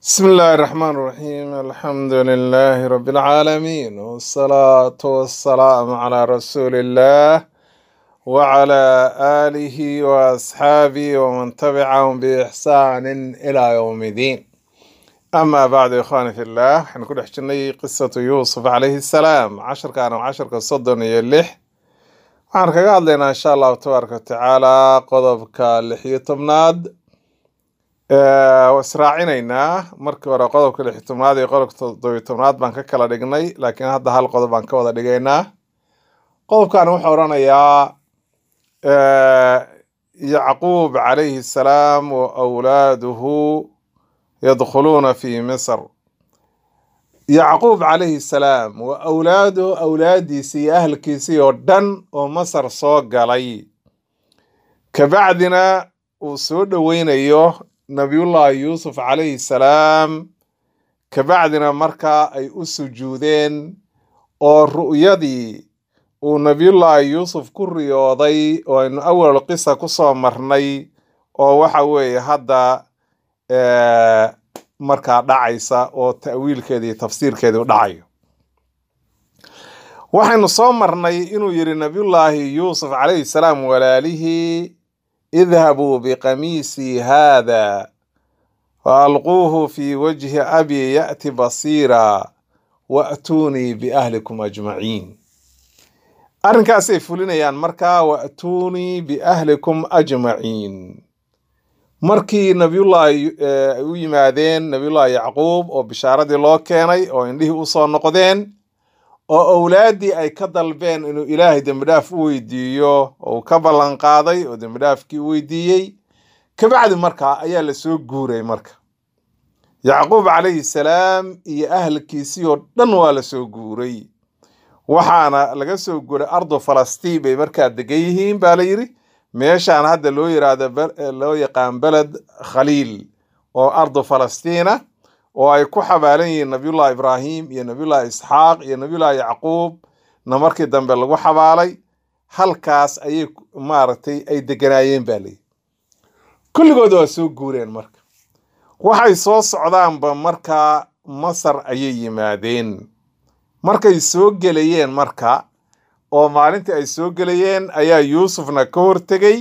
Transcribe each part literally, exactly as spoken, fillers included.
بسم الله الرحمن الرحيم الحمد لله رب العالمين والصلاة والسلام على رسول الله وعلى آله وأصحابه ومن تبعهم بإحسان إلى يوم الدين. أما بعد يا إخواني في الله حنكون حجني قصة يوسف عليه السلام عشر كانوا عشر كصدن يلح عارك قال لنا إن شاء الله تبارك وتعالى قضبك اللحية تمناد وإسراعينينا markii hore qodobka lix iyo tobnaad iyo qodobka toddoba iyo tobnaad baan ka kala dhignay laakiin hadda hal qodob baan ka wada dhigaynaa qodobkan wuxuu oranayaa يعقوب عليه السلام وأولاده يدخلون في مصر. يعقوب عليه السلام وأولاده أولادي سي أهل كيسي ودن ومصر صوق علي كبعدنا وسود وين أيوه نبي الله يوسف عليه السلام كبعدنا مركا أي أسجودين أو رؤيدي ونبي الله يوسف كرياضي وإن أول قصة قصة مرني أو وحوي هذا آه مركا دعيسة أو تأويل كذي تفسير كذي دعي وحين صامرني إنه يري نبي الله يوسف عليه السلام ولاله اذهبوا بقميصي هذا فألقوه في وجه أبي يأتي بصيرا وأتوني بأهلكم أجمعين. أرنكاسي فلينيان مركا وأتوني بأهلكم أجمعين. مركي نبي الله يمادين نبي الله يعقوب أو بشارة الله كاني أو إنه أصلا نقدين oo awlaadi ay ka dalbeen inuu Ilaahay dambidaaf u weydiiyo oo ka ballan qaaday oo dambidaafkii weydiiyay ka bacdi marka ayaa la soo guuray marka Yacquub alayhi salaam iyo ahlkiisii oo dhan waa la soo guuray waxaana laga soo guuray ardo Falastiin bay marka degan yihiin baa la yiri meeshaan hadda loo yiraahdo loo yaqaan balad Khaliil oo ardo Falastiina oo ay ku xabaalan yihiin nabiyullah Ibrahim iyo nabiyullah Isxaaq iyo nabiyullah Yacquub na markii dambe lagu xabaalay halkaas ayay maartay ay deganaayeen baalay kulligood waa soo guureen marka waxay soo socdaanba marka Masar ayay yimaadeen markay soo galayeen marka oo maalintii ay soo galayeen ayaa Yuusufna ka hortagay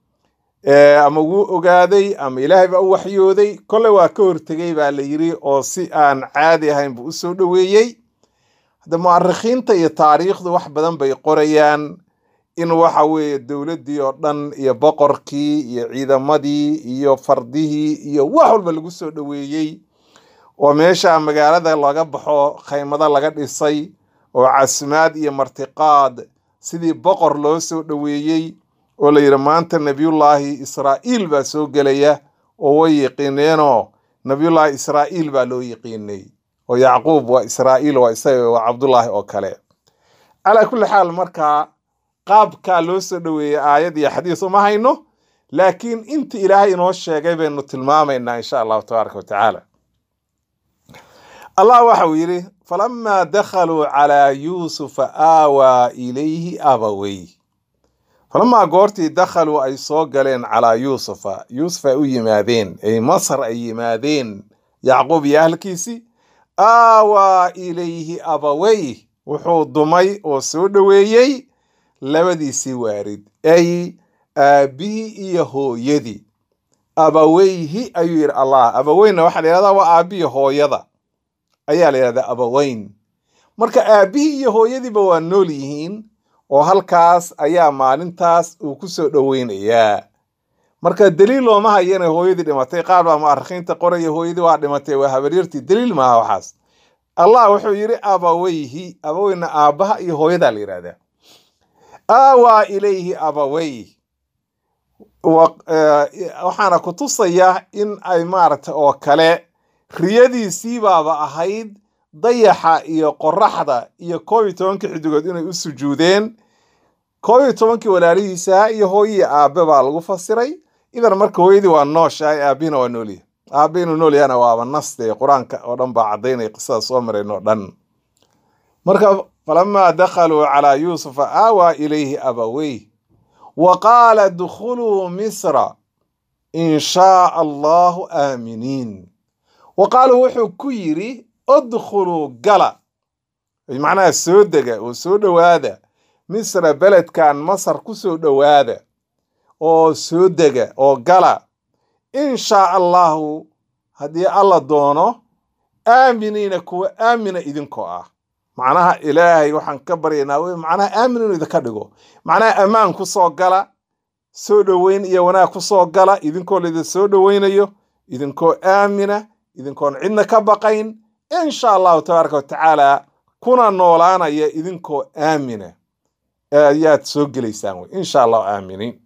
ama wuu ogaaday ama Ilaahay baa u waxyooday kole waa ka hortagay baa la yiri oo si aan caadi ahayn buu soo dhaweeyay hada mu'arikhiinta iyo taariikhdu wax badan bay qorayaan in waxa weeye dawladii oo dhan iyo boqorkii iyo ciidamadii iyo fardihii iyo wax walba lagu soo dhaweeyay oo meesha magaalada laga baxo qaymada laga dhisay oo casmaad iyo martiqaad sidii boqor loo soo dhaweeyay oo la yiri maanta nabiyullaahi Israa'iil baa soo galaya oo way yaqiineenoo nabiyullaahi Israa'iil baa loo yaqiinay oo Yacquub waa Israa'iil waa isaga waa Cabdullaahi oo kale ala kulli xaal marka qaabka loo soo dhaweeyay aayad iyo xadiis uma hayno laakiin inta Ilaahay inoo sheegay baynu tilmaamaynaa insha Allah tabaaraka wa ta'ala Allah waxa uu yiri falamma dakhalu ala yusuf awa ilayhi abawayhi فلما قورتي دخلوا أي صوغلين على يوسف يوسف يمادين أي مصر أي يمادين يعقوب يهلكيسي آوى إليه أبويه وحو ضمي وسودويي لبدي سوارد أي أبي يهو يدي أبويه أيير الله أبوين واحد هذا وأبي هو يدا أيال هذا أبوين مركا أبي يهو يدي بوانوليهين oo halkaas ayaa maalintaas uu ku soo dhaweynaya marka daliil oo ma hayeen hooyadii dhimatay qaar baa mu'arikhiinta qoray hooyadii waa dhimatay waa habaryartii daliil ma waxaas Allah wuxuu yiri abawayhi abawayna aabaha iyo hooyada la yiraahdaa awa ilayhi abawayhi waxaana ku tusaya in ay maarta oo kale riyadiisii baaba ahayd dayaxa iyo qoraxda iyo koob iyo toban xidigood inay u sujuudeen koob iyo toban walaalihiisa iyo hooyadii aabe baa lagu fasiray idan marka hooyadii waa nooshahay aabina waa noolyahay aabina noolyana waa nastay quraanka oo dhan baa cadeynay qisada soo marayno dhan marka falamma dakhalu ala yusuf awa ilayhi abawayhi wa qala dukhulu misra in sha Allah aminin وقالوا وحو كيري ادخلوا قلا معناها سودة وسودة هذا مصر بلد كان مصر كسودة هذا أو سودة أو قلا إن شاء الله هدي الله دونه آمنين كو آمن إذن كو آه معناها إلهي وحن كبرينا معناها آمنين إذا كدقو معناها أمان كسو قلا سودة وين يوانا كسو قلا إذن كو لذي سودة وين يو إذن كو آمنة إذن كو عندنا كبقين إن شاء الله تبارك وتعالى كنا نولانا يا إذن كو آمنة آيات سوق ليسانوي إن شاء الله آمنين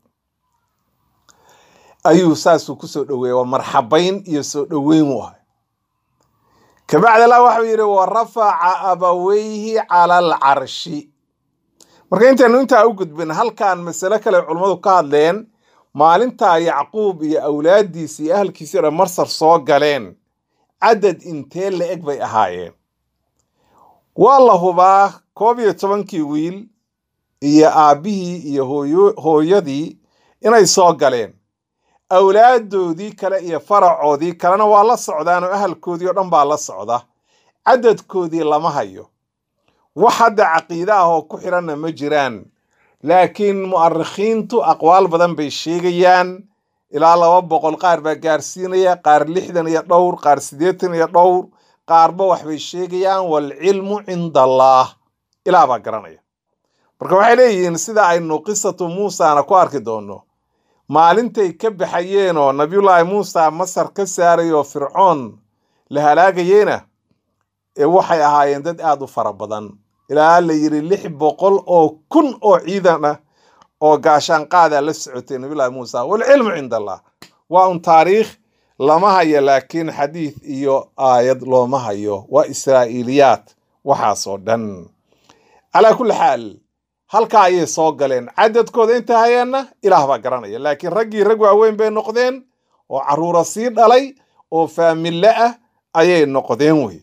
أيو ساسو كسو دوي ومرحبين يسو دوي موها كبعد الله وحويري ورفع أبويه على العرش marka intaanu inta u gudbin halkaan mas'ala kale culimadu ka hadleen maalinta Yacquub iyo awlaadiisa iyo ahlkiisa Masar soo galeen cadad intee la eg bay ahaayeen wallahuba koob iyo tobankii wiil iyo aabihii iyo hooyadii inay soo galeen awlaadoodii kale iyo faracoodii kalena waa la socdaan oo ahlkoodii oo dhan baa la socda cadadkoodii lama hayo وحد عقيدة كحرنا مجران لكن مؤرخين تو أقوال بدن بيشيغيان إلى الله وبق القار بقارسينيا قار لحدن يدور قار سديتن يدور قار بوح بيشيغيان والعلم عند الله إلى بقرانيا بركو عليه سيدا إنه قصة موسى أنا كوارك دونه مالنتي كب حيينو نبي الله موسى مصر كساري وفرعون لهلاقيينه waxay ahaayeen dad aad u fara badan ilaa la yiri lix boqol oo kun oo ciidan ah oo gaashan qaada la socotay nabiga Muuse wal ilmu inda Allah waa un taariikh lama hayo laakiin xadiis iyo aayad looma hayo waa israa'iliyat waxa soo dhan ala kulli xaal halka ay soo galeen cadadkooda inta hayana ilaah baa garanaya laakiin ragii rag waaweyn bay noqdeen oo caruura sii dhalay oo faamille ah ayay noqdeen way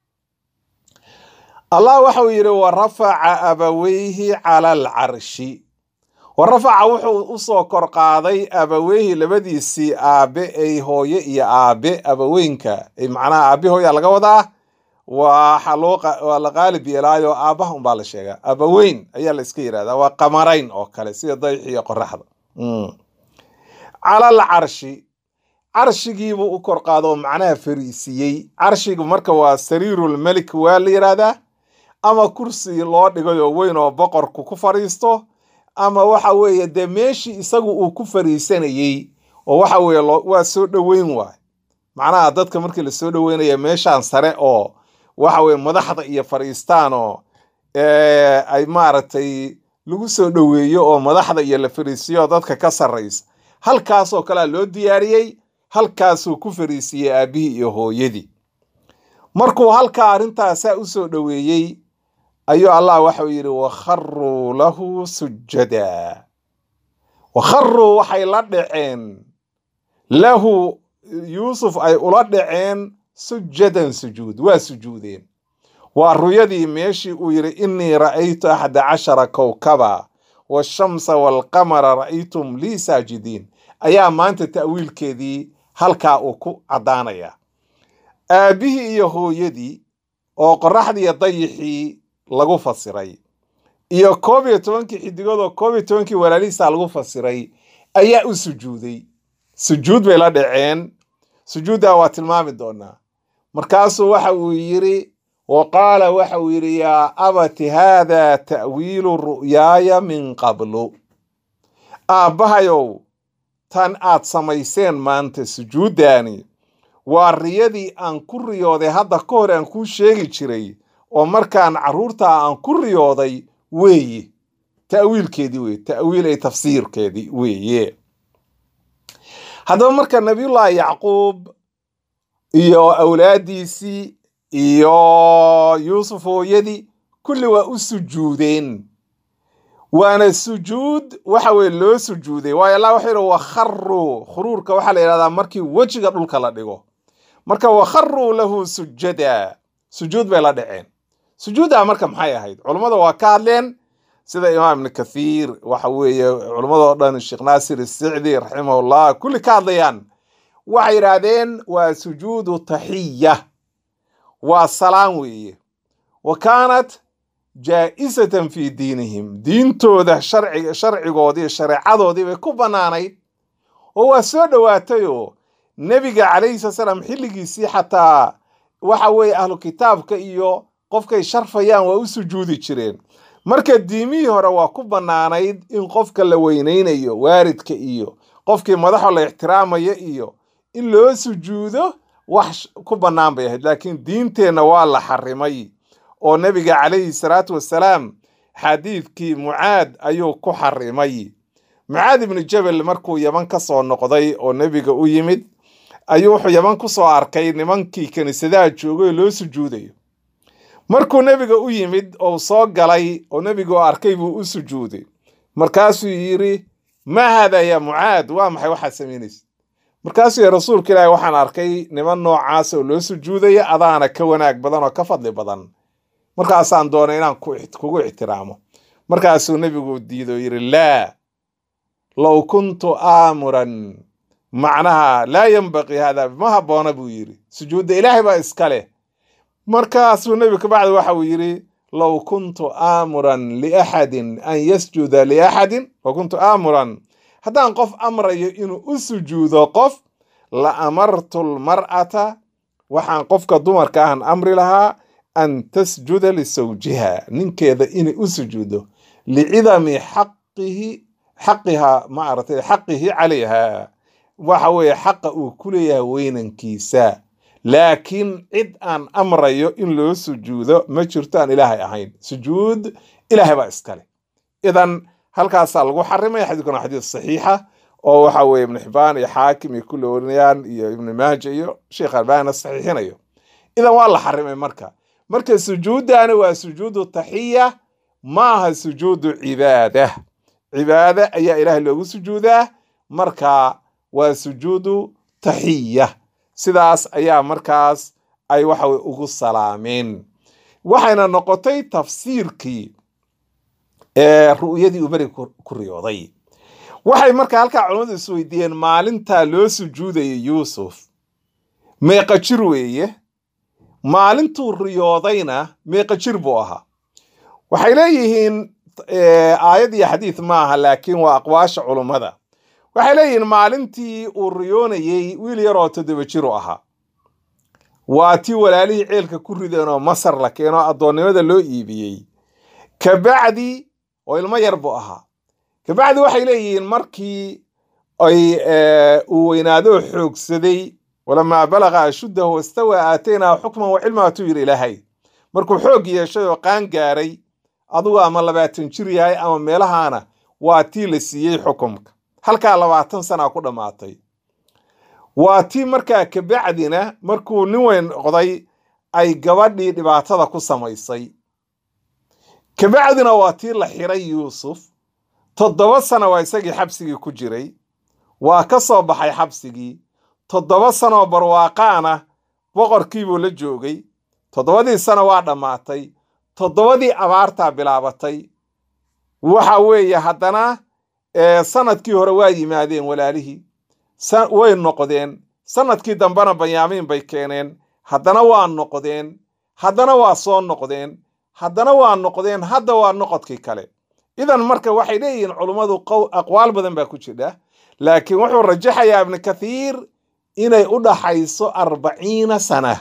الله وحو يري ورفع أبويه على العرش ورفع وحو أصو كرقاضي أبويه لبدي سي آبي أي هو يا آبي أبوينك أي معناها آبي هو يلقى وضع وحلوق والغالب يلايو آبهم بالشيء أبوين أي الاسكير هذا وقمرين أو كالسي ضيحي يقرح على العرش عرش جيبو كرقاضو معناها فريسيي عرش مركوا سرير الملك والي هذا ama kursi loo dhigayo weyn oo boqorku ku fariisto ama waxa weeye demeeshi isagu uu ku fariisanayay oo waxa weeye waa soo dhaweyn waay macnaha dadka markii la soo dhaweynaya meeshan sare oo waxa weeye madaxda iyo fariistaan oo ee ay maartay lagu soo dhaweeyo oo madaxda iyo la fariisiyo dadka ka sarreys halkaas oo kala loo diyaariyay halkaas uu ku fariisiyay aabihi iyo hooyadii markuu halka arintaas u soo dhaweeyay أيو الله وحو يري وخروا له سجدا وخروا وحي لدعين له يوسف أي لدعين سجدا سجود وسجودين والرؤيا ماشي ويري إني رأيت أحد عشر كوكبا والشمس والقمر رأيتم لي ساجدين أيام ما أنت تأويل كذي هل كاوكو عدانيا أبيه يهو يدي وقرح دي يضيحي lagu fasiray iyo koob iyo tobankii xidigood oo koob iyo tobankii walaalihiisa lagu fasiray ayaa u sujuuday sujuud bay la dhaceen sujuuda waa tilmaami doonaa markaasuu waxa uu yiri وقال waxa uu yiri ya abati hada ta'wiilu ru'yaya min qablu aabahayow tan aad samayseen maanta sujuudani waa riyadii aan ku riyooday hadda ka hor aan ku sheegi jiray oo markaan caruurta aan ku riyooday weeye ta'wiilkeedii weeye ta'wiil ay tafsiirkeedii weeye hadaba marka nabiyullaahi yacquub iyo awlaadiisii iyo yuusuf hooyadii kulli waa u sujuudeen waana sujuud waxa weeye loo sujuuday waayo allah waxa yidhi wakharuu khuruurka waxaa la yidhahdaa markii wejiga dhulka la dhigo marka wakharuu lahu sujada sujuud bay la dhaceen sujuuda marka maxay ahayd culimada waa ka hadleen sida imaam ibn kathiir waxa weeye culimada oo dhan sheekh naasir as-sa'di rahimahullah kulli ka hadlayaan waxay yidhaahdeen waa sujuudu taxiya waa salaan weeye wa kaanat jaa'isatan fii diinihim diintooda sharciga sharcigoodii shareecadoodii bay ku bannaanayd oo waa soo dhowaatayoo nebiga calayhi salaam xilligiisii xataa waxa weeye ahlu kitaabka iyo qofkay sharfayaan waa u sujuudi jireen marka diimihii hore waa ku bannaanayd in qofka la weynaynayo waaridka iyo qofkii madaxo la ixtiraamaya iyo in loo sujuudo wax ku bannaan bay ahayd laakiin diinteenna waa la xarimay oo nebiga calayhi salaatu wassalaam xadiidkii mucaad ayuu ku xarimay mucaad ibnu jabal markuu yaman ka soo noqday oo nebiga u yimid ayuu wuxuu yaman ku soo arkay nimankii kiniisadaha joogay oo loo sujuudayo markuu nebiga u yimid oo soo galay oo nebiga oo arkay buu u sujuuday markaasuu yidhi maa haadaa yaa mucaad waa maxay waxaad samaynaysa markaasuu yidhi rasuulka ilaahi waxaan arkay niman noocaas oo loo sujuudaya adaana ka wanaag badan oo ka fadli badan markaasaan doonay inaan kugu ixtiraamo markaasuu nebigu diido yidhi laa low kuntu aamuran macnaha laa yanbaqii haadaa ma habboona buu yidhi sujuudda ilaahay baa iska leh markaasuu nebigu kabacdi waxa uu yidhi low kuntu aamuran liaxadin an yasjuda liaxadin low kuntu aamuran haddaan qof amrayo inuu u sujuudo qof la amartu lmar'ata waxaan qofka dumarka ahan amri lahaa an tasjuda lisawjiha ninkeeda inay u sujuudo licidami xaqihi xaqiha maaragtay xaqihi calayha waxa weeye xaqa uu ku leeyahay weynankiisa laakiin cid aan amrayo in loo sujuudo ma jirto aan ilaahay ahayn sujuud ilaahay baa iskale idan halkaasaa lagu xarimay xadiidkuna xadiid saxiixa oo waxa weeye ibnu xibaan iyo xaakim iyo kulli warinayaan iyo ibnu maaja iyo sheekh albaanina saxiixinayo idan waa la xarimay marka marka sujuuddaani waa sujuudu taxiya maaha sujuudu cibaada cibaada ayaa ilaahay loogu sujuudaa marka waa sujuudu taxiya sidaas ayaa markaas ay waxa way ugu salaameen waxayna noqotay tafsiirkii ee ru'yadii uu bari ku riyooday waxay markaa halkaa culimadu is weydiiyeen maalintaa loo sujuudayay yuusuf meeqa jir weeye maalintuu riyoodayna meeqa jir buu ahaa waxay leeyihiin aayad iyo xadiid maaha laakiin waa aqwaasha culummada waxay leeyihiin maalintii uu riyoonayey wiil yaroo toddoba jir u ahaa waa tii walaalihii ceelka ku rideen oo masar la keeno addoonnimada loo iibiyey kabacdi oo ilmo yar buu ahaa kabacdi waxay leeyihiin markii ay uu weynaado xoogsaday walamaa balaqa ashuddahu wastawaa aataynaa xukman wa cilmaa tuu yidhi ilaahay markuu xoog yeeshay oo qaan gaaray adugu ama labaatan jir yahay ama meelahaana waa tii la siiyey xukumka halkaa labaatan sanaa ku dhammaatay waa tii markaa kabacdina markuu nin weyn noqday ay gabadhii dhibaatada ku samaysay kabacdina waa tii la xiray yuusuf toddoba sano waa isagii xabsigii ku jiray waa ka soo baxay xabsigii toddoba sanoo barwaaqaana boqorkiibuu la joogay toddobadii sano waa dhammaatay toddobadii abaartaa bilaabatay waxa weeye haddana sanadkii hore waa yimaadeen walaalihii way noqdeen sanadkii dambena banyaamiin bay keeneen haddana waa noqdeen haddana waa soo noqdeen haddana waa noqdeen hadda waa noqodkii kale idan marka waxay leeyihiin culummadu aqwaal badan baa ku jira laakiin wuxuu rajaxayaa ibnu kathiir inay u dhaxayso arbaciina sana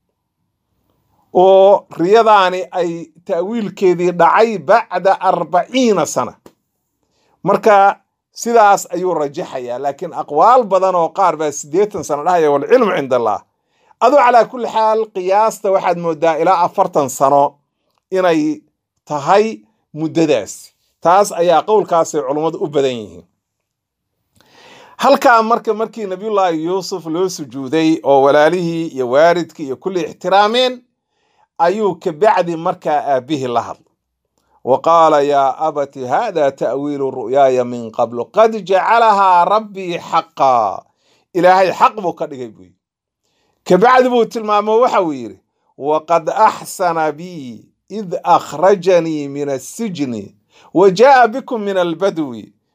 oo riyadaani ay ta'wiilkeedii dhacay bacda arbaciina sana marka sidaas ayuu rajaxayaa laakiin aqwaal badan oo qaar baa siddeetan sano dhahaya walcilmu cinda allah aduu calaa kulli xaal qiyaasta waxaad moodaa ilaa afartan sano inay tahay muddadaas taas ayaa qowlkaasay culummadu u badan yihiin halkaa marka markii nabiyullaahi yuusuf loo sujuuday oo walaalihii iyo waaridkii iyo kulli ixtiraameen ayuu kabacdi markaa aabbihii la hadlay wa qaala yaa abati hada ta'wiilu ru'yaaya min qablu qad jacalahaa rabbii xaqaa ilaahay xaq buu ka dhigay buu yidhi kabacdi buu tilmaamo waxa uu yidhi waqad axsana bii إذ أخرجني من السجن وجاء بكم من البدو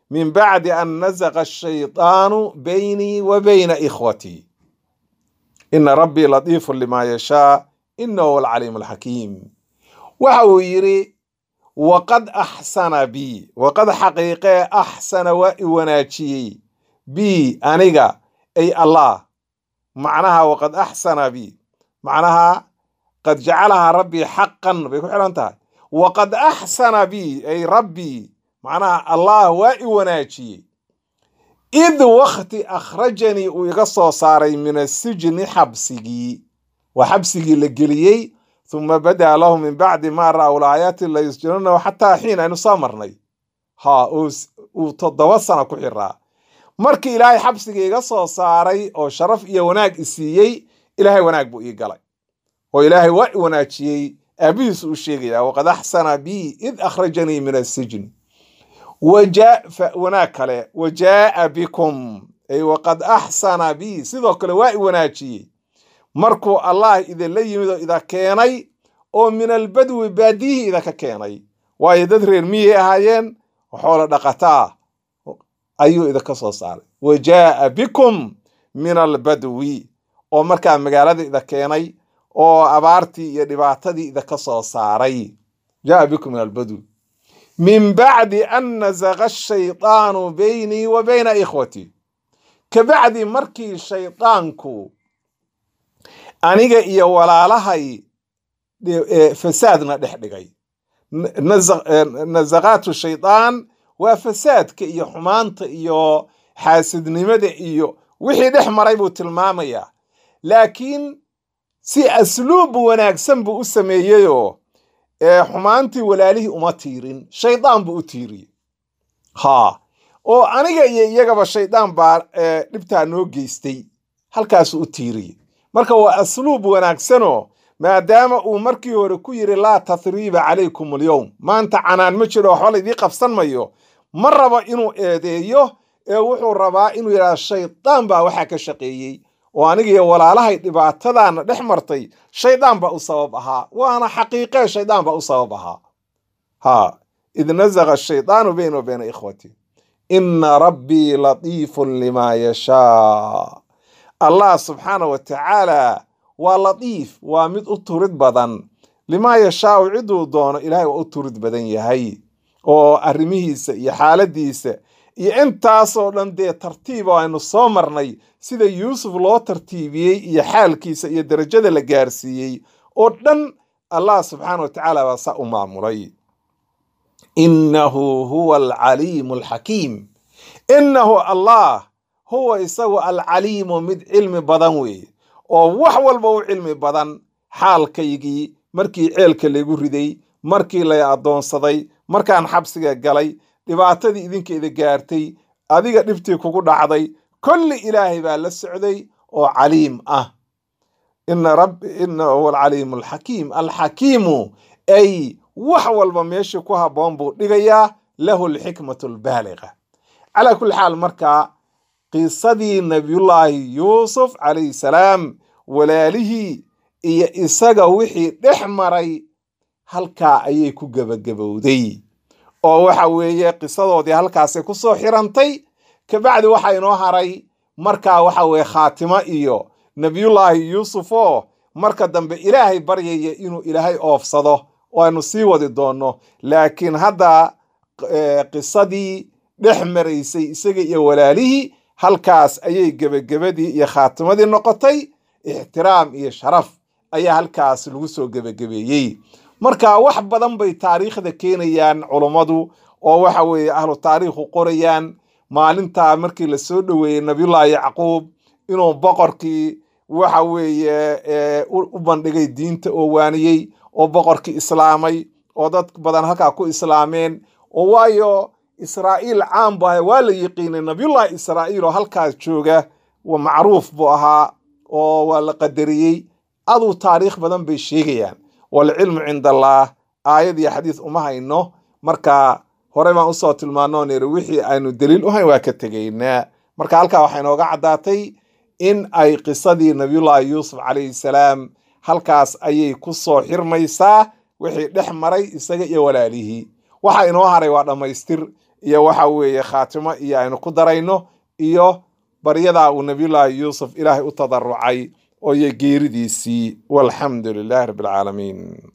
من بعد أن نزغ الشيطان بيني وبين إخوتي إن ربي لطيف لما يشاء إنه هو العليم الحكيم. وحويري وقد أحسن بي وقد حقيقة أحسن وناتشي بي أنيقا أي الله معناها وقد أحسن بي معناها قد جعلها ربي حقا بيكون حلانتها وقد أحسن بي أي ربي معناها الله وناتشي إذ وقت أخرجني ويقصوا صاري من السجن حبسي وحبسي لقليي ثم بدأ له من بعد ما رأوا الآيات اللي يسجنونه حتى حين أنه صامرني ها وتضوصنا كحرا مركي إلهي حبسي يقصوا صاري أو شرف إيا وناك إسيي إلهي وناك بو إيقالي وإلهي وإي وناكي أبيس الشيء وقد أحسن بي إذ أخرجني من السجن وجاء وناك وجاء بكم أي وقد أحسن بي سيدوك لوائي وناكي مركو الله إذا اللي يمدو إذا كيني أو من البدو باديه إذا كيني ويددر المية هايين وحول دقتا أيو إذا كسو صار وجاء بكم من البدو أو مركا مقالة إذا كيني أو أبارتي يدباتدي إذا كسو صاري جاء بكم من البدو من بعد أن نزغ الشيطان بيني وبين إخوتي كبعد مركي شيطانكو aniga iyo walaalahay fasaadna dhex dhigay nazaqaatu shaytaan waa fasaadka iyo xumaanta iyo xaasidnimada iyo wixii dhex maray buu tilmaamayaa laakiin si asluub wanaagsan buu u sameeyayo ee xumaantii walaalihii uma tiirin shaytaan buu u tiiriyay ha oo aniga iyo iyagaba shaytaan baa dhibtaa noo geystay halkaas u tiiriyay marka waa asluub wanaagsano maadaama uu markii hore ku yiri la tathriba alaykum alyawm maanta canaan ma jiro wax wala idii qabsan mayo ma rabo inuu eedeeyo ee wuxuu rabaa inuu yiraahdo shaytaan baa waxa ka shaqeeyay oo aniga iyo walaalahay dhibaatadana dhex martay shaytaan baa u sabab ahaa waana xaqiiqo shaytaan baa u sabab ahaa ha idh nazaga ash-shaytaanu bayna wa bayna ikhwati inna rabbi latifun lima yasha. الله سبحانه وتعالى ولطيف ومد أطرد بدن لما يشاء عدو دون إلهي وأطرد بدن يهي أو أرميه يحالة ديسة ينتا صولن دي ترتيبه أنه صامرني سيدا يوسف لو ترتيبيه يحال كيسة يدرجة لقارسيه ودن الله سبحانه وتعالى وساء معمولي إنه هو العليم الحكيم إنه الله هو يسوى العليم مد علم بدن وي oo wax walba uu cilmi badan xaalkaygii markii ceelka lagu riday markii la adoonsaday markaan xabsiga galay dhibaatadii idinka ida gaartay adiga dhibtii kugu dhacday kulli ilaahay baa la socday oo caliim ah inna rabbi innahu huwal caliimul hakiim al hakiimu ay wax walba meesha ku haboon buu dhigayaa lahu al hikmatul baaligha ala kulli xaal marka qisadii nabiyullaahi yuusuf calayhi salaam walaalihii iyo isaga wixii dhex maray halkaa ayay ku gabagabowday oo waxa weeye qisadoodii halkaasay ku soo xirantay kabacdi waxa inoo haray markaa waxa weeye khaatima iyo nabiyullaahi yuusuf oo marka dambe ilaahay baryaya inuu ilaahay oofsado oo aynu sii wadi doono laakiin hadda qisadii dhex maraysay isaga iyo walaalihii halkaas ayay gabagabadii iyo khaatimadii noqotay ixtiraam iyo sharaf ayaa halkaas lagu soo gabagabeeyay marka wax badan bay taariikhda keenayaan culimadu oo waxa weeye ahlu taariikhu qorayaan maalinta markii la soo dhaweeyay nabiyullaahi yacquub inuu boqorkii waxa weeye u bandhigay diinta oo waaniyay oo boqorkii islaamay oo dad badan halka ku islaameen oo waayo إسرائيل عام بها ولا يقين نبي الله إسرائيل وهالكاز جوجا ومعروف بها ولا قدري أضو تاريخ بدن بالشيء والعلم عند الله آية دي حديث أمها إنه مركا هرما أصوات المانون يروحي أنه دليل وهي وكتجينا مركا هالكا وحين وقعداتي إن أي قصدي نبي الله يوسف عليه السلام هالكاس أي قصة حرميسا وحي دحمري إسجى ولا ليه وحين وهري وعد ما يستر iyo waxa weeye khaatimo iyo aynu ku darayno iyo baryadaa uu nabiyullaahi yuusuf ilaahay u tadarucay oo iyo geeridiisii walxamdu lilaahi rabbi alcaalamiin